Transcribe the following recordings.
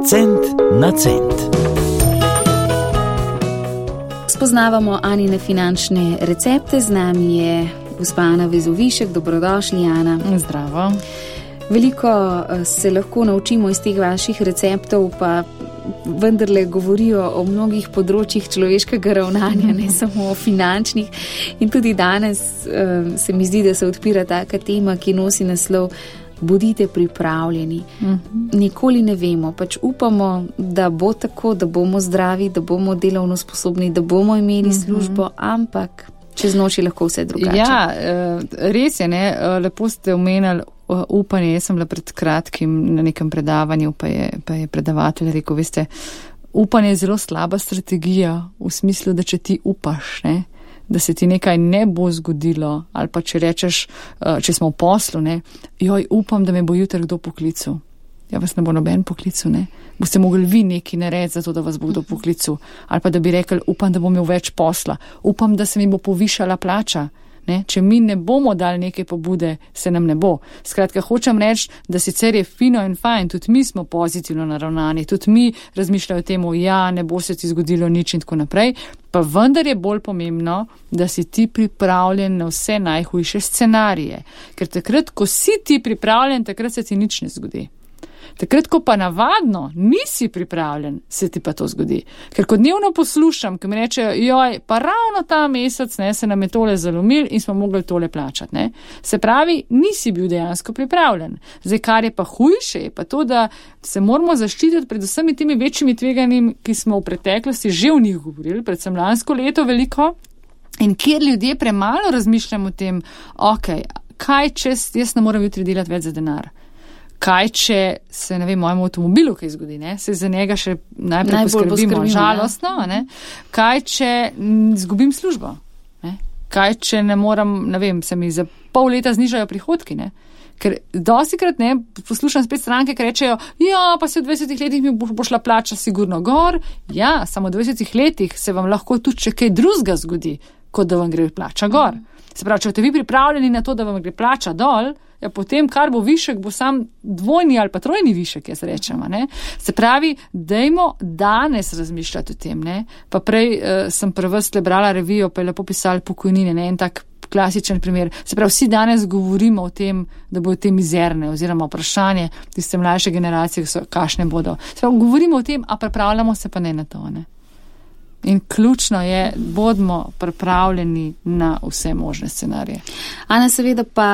Cent na cent. Spoznavamo Anine finančne recepte, z nami je gospa Ana Vezovišek. Dobrodošli, Ana. Zdravo. Veliko se lahko naučimo iz teh vaših receptov, pa vendarle govorijo o mnogih področjih človeškega ravnanja, ne samo o finančnih. In tudi danes se mi zdi, da se odpira taka tema, ki nosi naslov Bodite pripravljeni. Nikoli ne vemo, pač upamo, da bo tako, da bomo zdravi, da bomo delovno sposobni, da bomo imeli službo, ampak čez noč je lahko vse drugače. Ja, res je, ne, lepo ste omenili upanje. Jaz sem bila pred kratkim na nekem predavanju, pa je predavatelj rekel, veste, upanje je zelo slaba strategija v smislu, da če ti upaš, ne, da se ti nekaj ne bo zgodilo, ali pa če rečeš, če smo v poslu, ne, joj, upam, da me bo jutri kdo poklical. Ja, vas ne bo noben poklical, ne. Boste mogli vi nekaj narediti za to, da vas bo kdo poklical. Ali pa da bi rekel, upam, da bom imel več posla. Upam, da se mi bo povišala plača. Ne? Če mi ne bomo dali neke pobude, se nam ne bo. Skratka, hočem reči, da sicer je fino in fajn, tudi mi smo pozitivno naravnani, tudi mi razmišljajo o temu, ja, ne bo se ti zgodilo nič in tako naprej, pa vendar je bolj pomembno, da si ti pripravljen na vse najhujše scenarije. Ker takrat, ko si ti pripravljen, takrat se ti nič ne zgodi. Takrat, ko pa navadno nisi pripravljen, se ti pa to zgodi. Ker ko dnevno poslušam, ko mi rečejo, joj, pa ravno ta mesec, ne, se nam je tole zalomil in smo mogli tole plačati, ne. Se pravi, nisi bil dejansko pripravljen. Zdaj, kar je pa hujše, je pa to, da se moramo zaščititi pred vsemi temi večjimi tveganjimi, ki smo v preteklosti že v njih govorili, predvsem lansko leto veliko, in kjer ljudje premalo razmišljamo o tem, okej, kaj če jaz ne moram jutri delati več za denar? Kaj, če se, ne vem, mojemu avtomobilu kaj zgodi, ne? Se za njega še najprej poskrbimo, žalostno, ne? Kaj, če zgubim službo, ne? Kaj, če ne moram, ne vem, se mi za pol leta znižajo prihodki, ne? Ker dostikrat, ne, poslušam spet stranke, ki rečejo, ja, pa se v 20 letih mi bo šla plača sigurno gor. Ja, samo v 20 letih se vam lahko tudi še kaj drugega zgodi, kot da vam gre plača gor. Se pravi, če ste vi pripravljeni na to, da vam gre plača dol, ja, potem, kar bo višek, bo sam dvojni ali pa trojni višek, jaz rečem, ne. Se pravi, dajmo danes razmišljati o tem, ne. Pa prej sem prvrstle brala revijo, pa je lepo pisali pokojnine, ne, en tak klasičen primer. Se pravi, vsi danes govorimo o tem, da bodo te mizerne, oziroma vprašanje tiste mlajše generacije, kakšne bodo. Se pravi, govorimo o tem, a pripravljamo se pa ne na to, ne. In ključno je, bodimo pripravljeni na vse možne scenarije. Ana, seveda pa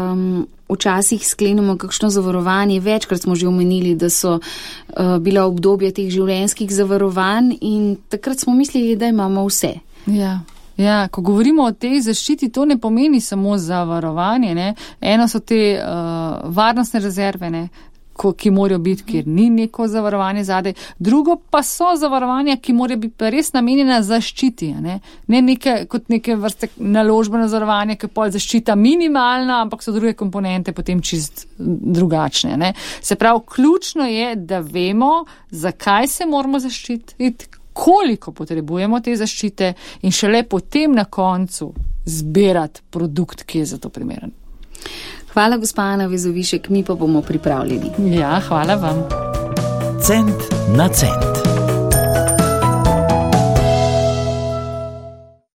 včasih sklenemo kakšno zavarovanje. Večkrat smo že omenili, da so bila obdobja teh življenjskih zavarovanj in takrat smo mislili, da imamo vse. Ja, ko govorimo o tej zaščiti, to ne pomeni samo zavarovanje, ne. Eno so te varnostne rezerve, ne, ki morajo biti, kjer ni neko zavarovanje zadaj. Drugo pa so zavarovanja, ki morajo biti res namenjena zaščiti, ne kot neke vrste naložbeno zavarovanje, ki pol zaščita minimalna, ampak so druge komponente potem čist drugačne, ne. Se pravi, ključno je, da vemo, zakaj se moramo zaščititi, koliko potrebujemo te zaščite in šele potem na koncu zbirati produkt, ki je za to primeren. Hvala, gospa Ana Vezovišek, mi pa bomo pripravljeni. Ja, hvala vam. Cent na cent.